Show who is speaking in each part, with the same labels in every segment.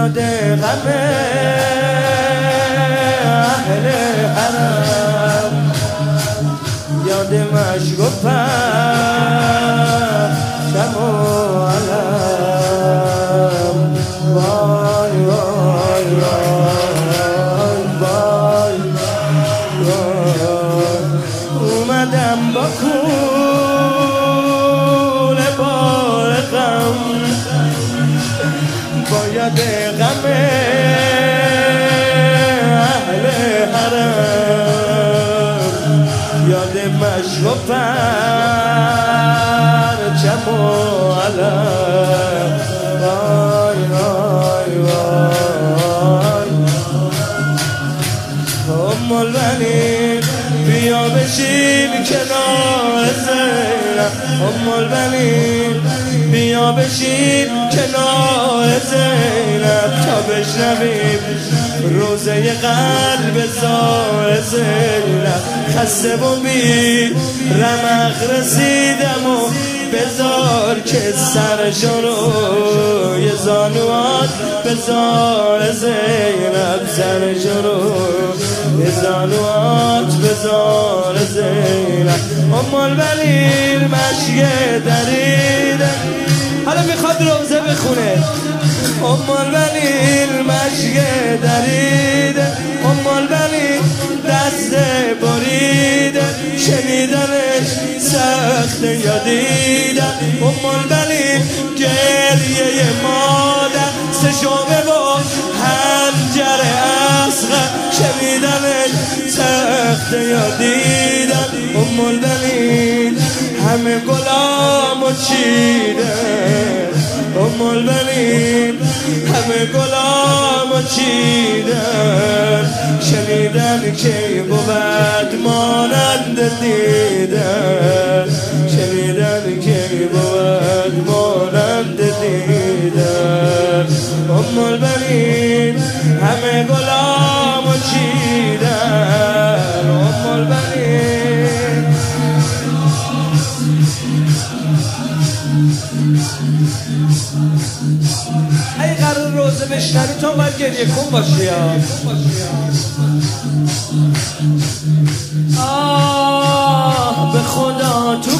Speaker 1: یاد غم اهل حرم، یاد مشگفتم شم و علم. وای وای وای وای وای، اومدم با کوله بار غم، با یاد غم اهل حرم، یاد مشرب پرچم و علم. وای وای وای، ام البنین بیا بشین کنار زینب، ام البنین بیا بشین کنار زینب، تا بشنویم روزه قلب زار زینب. خسته و بی رمق رسیدم و بذار که سرشو روی زانوات بذار زینب، سرشو روی زانوات بذار زینب. ام البنین مشک دریده، حالا میخواد روزه بخونه. ام البنین مشک دریده، ام البنین دست بریده، شنیدنش سخت یا دیدن. ام البنین گریه مادر، سشومه و حنجر اصغر، شنیدنش سخت یا دیدن. ام البنین همه گلامو چیده، ام البنین همه گلامو چیدن، شنیدن که بود مانند دیدن، شنیدن که بود مانند دیدن. ام البنین همه گلامو چیدن، ام البنین. ای قرار روزه بشنوی تو باید گریه کن باشی. آه به خدا تو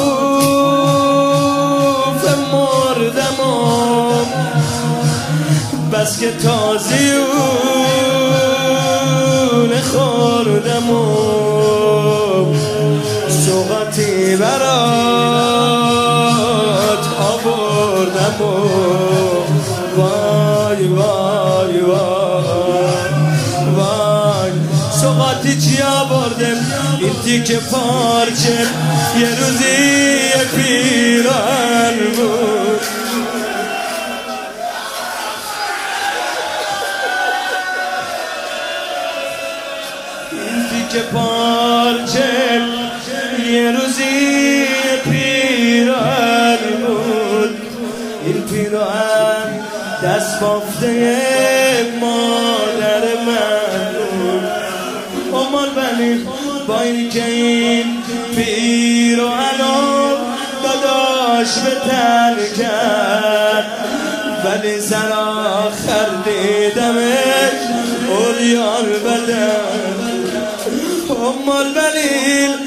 Speaker 1: کوفه مردم و بس که تازیون خوردم و سوغاتی برات آوردم و وای وای وای وای. سوغاتی چی آوردم؟ این تیکه پارچه یه روزی یه پیران بود. این تیکه پارچه یه روزی یه پیران بود. این پیران دست بافته مادر من بود. ام البنین با این که این پیر و الان داداش به تن کرد، ولی سر آخر دیدمش اوریان بدن. ام البنین